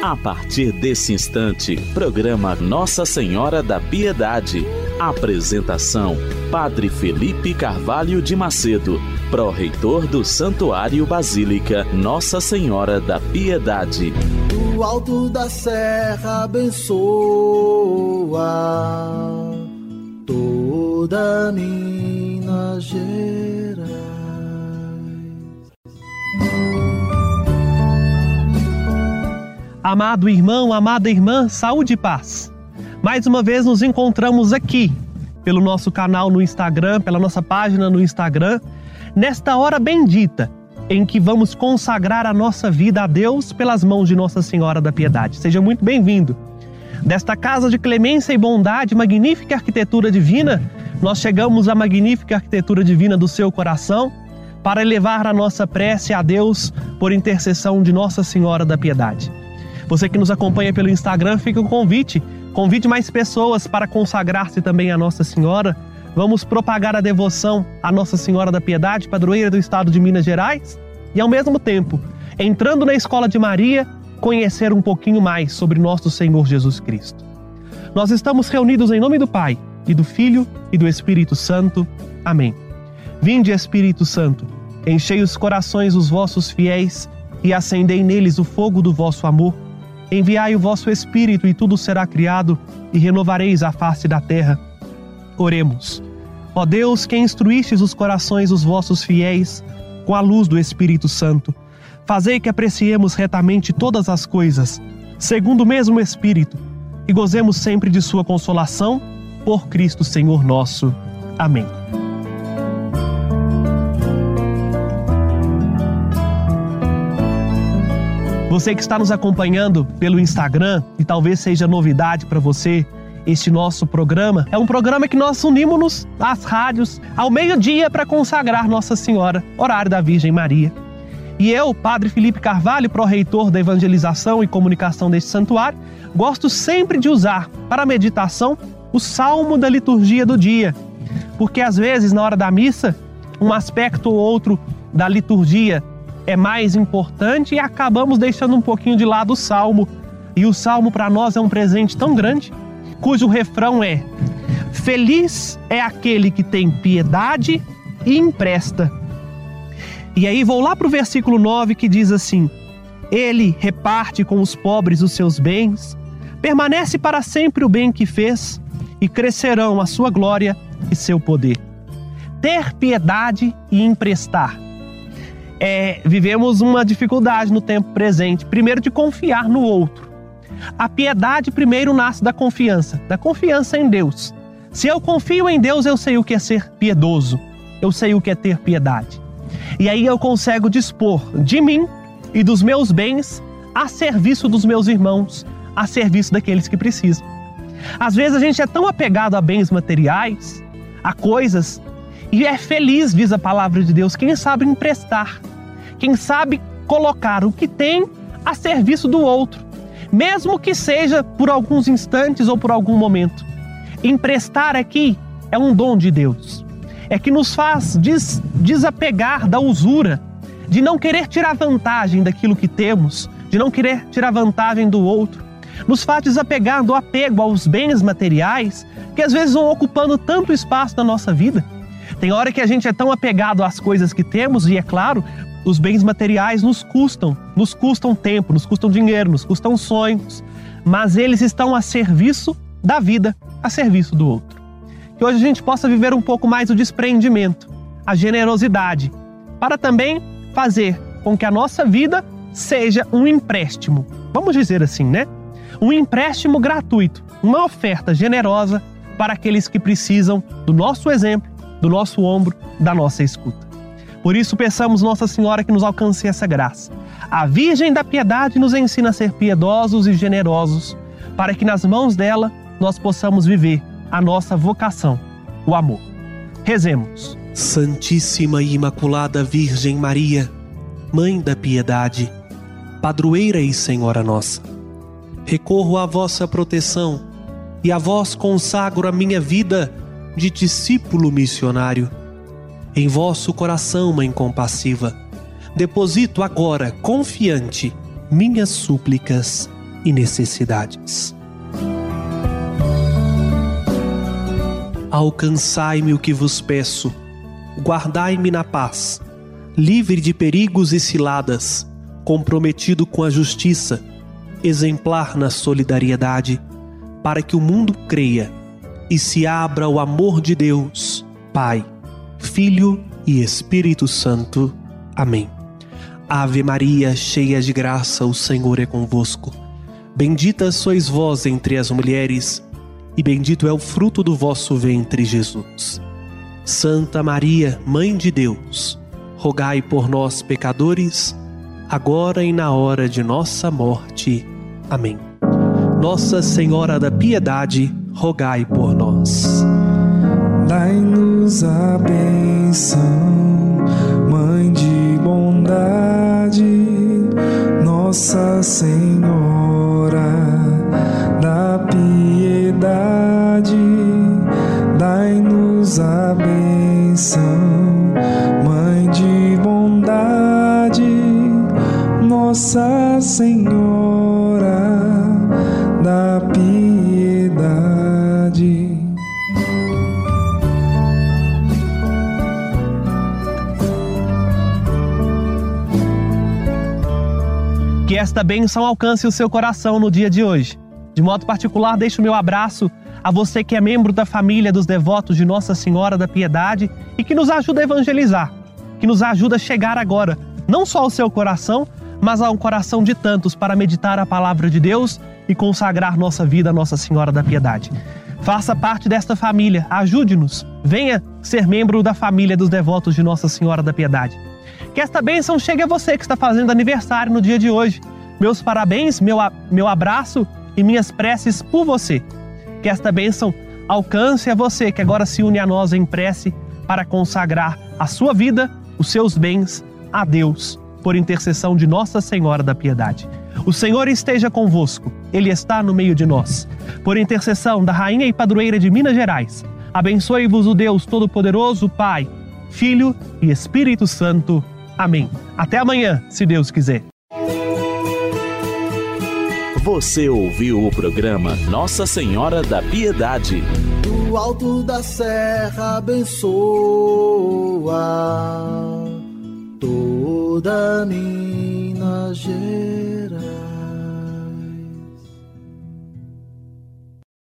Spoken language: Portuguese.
A partir desse instante, programa Nossa Senhora da Piedade. Apresentação: Padre Felipe Carvalho de Macedo, pró-reitor do Santuário Basílica Nossa Senhora da Piedade. Do alto da serra abençoa toda Minas Gerais. Amado irmão, amada irmã, saúde e paz. Mais uma vez nos encontramos aqui, pelo nosso canal no Instagram, pela nossa página no Instagram, nesta hora bendita, em que vamos consagrar a nossa vida a Deus pelas mãos de Nossa Senhora da Piedade. Seja muito bem-vindo. Desta casa de clemência e bondade, magnífica arquitetura divina, nós chegamos à magnífica arquitetura divina do seu coração para elevar a nossa prece a Deus por intercessão de Nossa Senhora da Piedade. Você que nos acompanha pelo Instagram, fica o convite. Convide mais pessoas para consagrar-se também a Nossa Senhora. Vamos propagar a devoção à Nossa Senhora da Piedade, padroeira do estado de Minas Gerais. E ao mesmo tempo, entrando na Escola de Maria, conhecer um pouquinho mais sobre nosso Senhor Jesus Cristo. Nós estamos reunidos em nome do Pai, e do Filho, e do Espírito Santo. Amém. Vinde, Espírito Santo, enchei os corações dos vossos fiéis e acendei neles o fogo do vosso amor. Enviai o vosso Espírito e tudo será criado e renovareis a face da terra. Oremos. Ó Deus, que instruístes os corações dos vossos fiéis com a luz do Espírito Santo, fazei que apreciemos retamente todas as coisas, segundo o mesmo Espírito, e gozemos sempre de sua consolação, por Cristo Senhor nosso. Amém. Você que está nos acompanhando pelo Instagram, e talvez seja novidade para você este nosso programa, é um programa que nós unimos-nos às rádios ao meio-dia para consagrar Nossa Senhora, horário da Virgem Maria. E eu, Padre Felipe Carvalho, pró-reitor da evangelização e comunicação deste santuário, gosto sempre de usar para a meditação o salmo da liturgia do dia, porque às vezes na hora da missa, um aspecto ou outro da liturgia é mais importante e acabamos deixando um pouquinho de lado o salmo. E o salmo para nós é um presente tão grande, cujo refrão é: feliz é aquele que tem piedade e empresta. E aí vou lá para o versículo 9 que diz assim: ele reparte com os pobres os seus bens, permanece para sempre o bem que fez, e crescerão a sua glória e seu poder. Ter piedade e emprestar. Vivemos uma dificuldade no tempo presente, primeiro de confiar no outro. A piedade primeiro nasce da confiança em Deus. Se eu confio em Deus, eu sei o que é ser piedoso, eu sei o que é ter piedade. E aí eu consigo dispor de mim e dos meus bens a serviço dos meus irmãos, a serviço daqueles que precisam. Às vezes a gente é tão apegado a bens materiais, a coisas, e é feliz, diz a palavra de Deus, quem sabe emprestar, quem sabe colocar o que tem a serviço do outro, mesmo que seja por alguns instantes ou por algum momento. Emprestar aqui é um dom de Deus, é que nos faz desapegar da usura, de não querer tirar vantagem daquilo que temos, de não querer tirar vantagem do outro, nos faz desapegar do apego aos bens materiais, que às vezes vão ocupando tanto espaço na nossa vida. Tem hora que a gente é tão apegado às coisas que temos e, é claro, os bens materiais nos custam tempo, nos custam dinheiro, nos custam sonhos, mas eles estão a serviço da vida, a serviço do outro. Que hoje a gente possa viver um pouco mais o desprendimento, a generosidade, para também fazer com que a nossa vida seja um empréstimo, vamos dizer assim, né? Um empréstimo gratuito, uma oferta generosa para aqueles que precisam do nosso exemplo, do nosso ombro, da nossa escuta. Por isso, peçamos Nossa Senhora que nos alcance essa graça. A Virgem da Piedade nos ensina a ser piedosos e generosos, para que nas mãos dela nós possamos viver a nossa vocação, o amor. Rezemos. Santíssima e Imaculada Virgem Maria, Mãe da Piedade, Padroeira e Senhora nossa, recorro à vossa proteção e a vós consagro a minha vida de discípulo missionário. Em vosso coração, Mãe compassiva, deposito agora, confiante, minhas súplicas e necessidades. Alcançai-me o que vos peço, guardai-me na paz, livre de perigos e ciladas, comprometido com a justiça, exemplar na solidariedade, para que o mundo creia e se abra ao amor de Deus, Pai, Filho e Espírito Santo. Amém. Ave Maria, cheia de graça, o Senhor é convosco. Bendita sois vós entre as mulheres, e bendito é o fruto do vosso ventre, Jesus. Santa Maria, Mãe de Deus, rogai por nós, pecadores, agora e na hora de nossa morte. Amém. Nossa Senhora da Piedade, rogai por nós. Dai-nos a bênção, Mãe de bondade, Nossa Senhora da Piedade. Dai-nos a bênção, Mãe de bondade, Nossa Senhora da Piedade. Que esta bênção alcance o seu coração no dia de hoje. De modo particular, deixo o meu abraço a você que é membro da família dos devotos de Nossa Senhora da Piedade e que nos ajuda a evangelizar, que nos ajuda a chegar agora, não só ao seu coração, mas ao coração de tantos para meditar a palavra de Deus e consagrar nossa vida a Nossa Senhora da Piedade. Faça parte desta família, ajude-nos, venha ser membro da família dos devotos de Nossa Senhora da Piedade. Que esta bênção chegue a você que está fazendo aniversário no dia de hoje. Meus parabéns, meu abraço e minhas preces por você. Que esta bênção alcance a você que agora se une a nós em prece para consagrar a sua vida, os seus bens a Deus, por intercessão de Nossa Senhora da Piedade. O Senhor esteja convosco, Ele está no meio de nós. Por intercessão da Rainha e Padroeira de Minas Gerais, abençoe-vos o Deus Todo-Poderoso, Pai, Filho e Espírito Santo. Amém. Até amanhã, se Deus quiser. Você ouviu o programa Nossa Senhora da Piedade. Do alto da serra abençoa toda Minas Gerais.